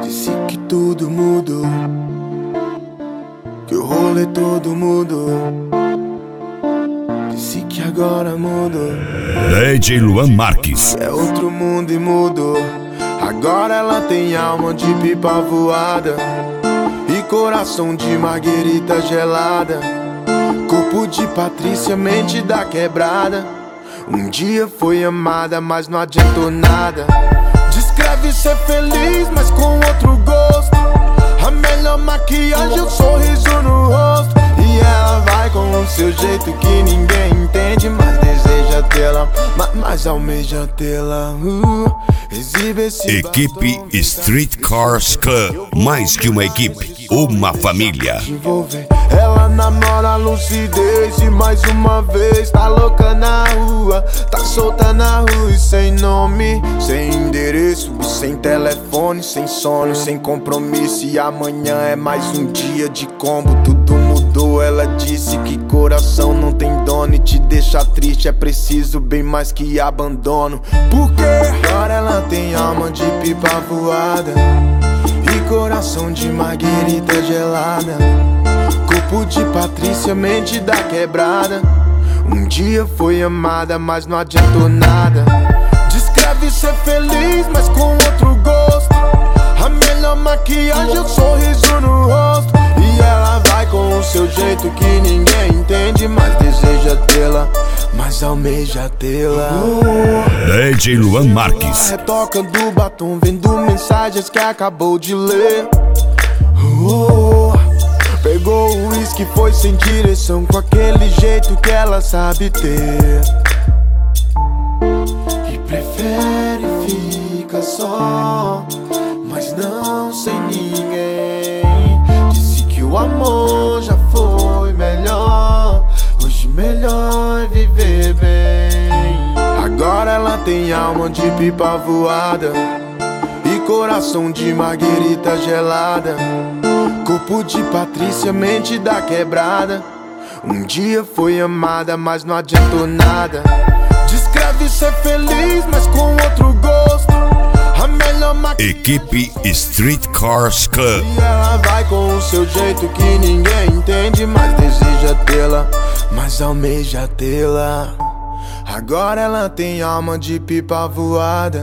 Disse que tudo mudou, que o rolê todo mudou. Disse que agora mudou. DJ Luan Marques. É outro mundo e mudou. Agora ela tem alma de pipa voada e coração de marguerita gelada, corpo de Patrícia, mente da quebrada. Um dia foi amada, mas não adiantou nada. Descreve ser feliz, mas com outro gosto. A melhor maquiagem, o sorriso no rosto. E ela vai com o seu jeito que ninguém entende, mas deseja tê-la, mas almeja tê-la. Exibe esse Equipe batom, Street Cars Club. Mais que uma equipe, uma família. Ela namora a lucidez e mais uma vez tá louca na rua, tá solta na rua e sem nome, sem endereço, sem telefone, sem sono, sem compromisso. E amanhã é mais um dia de combo, tudo mudou. Ela disse que coração não tem dono e te deixa triste, é preciso bem mais que abandono. Porque agora ela tem alma de pipa voada e coração de marguerita gelada, corpo de Patrícia, mente da quebrada. Um dia foi amada, mas não adiantou nada. Descreve ser feliz, mas com outro gosto. A melhor maquiagem, o sorriso no rosto. E ela vai com o seu jeito que ninguém entende, mas deseja tê-la, mas almeja tê-la. DJ Luan Marques. Retocando batom, vendo mensagens que acabou de ler. Pegou o uísque, foi sem direção, com aquele jeito que ela sabe ter. E prefere ficar só, mas não sem ninguém. Disse que o amor já foi melhor, hoje melhor é viver bem. Agora ela tem alma de pipa voada e coração de marguerita gelada, corpo de Patrícia, mente da quebrada. Um dia foi amada, mas não adiantou nada. Descreve ser feliz, mas com outro gosto. A melhor Equipe Street Cars Club. E ela vai com o seu jeito que ninguém entende, mas deseja tê-la, mas almeja tê-la. Agora ela tem alma de pipa voada